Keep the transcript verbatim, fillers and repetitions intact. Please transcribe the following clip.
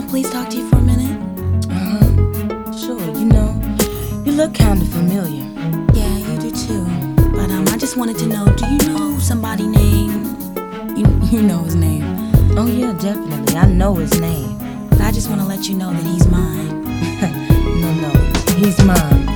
please talk to you for a minute? Uh-huh. Sure, you know, you look kinda familiar. Yeah, you do too. But um, I just wanted to know, do you know somebody named... You, you know his name. Oh yeah, definitely. I know his name. But I just want to let you know that he's mine. No, no, he's mine.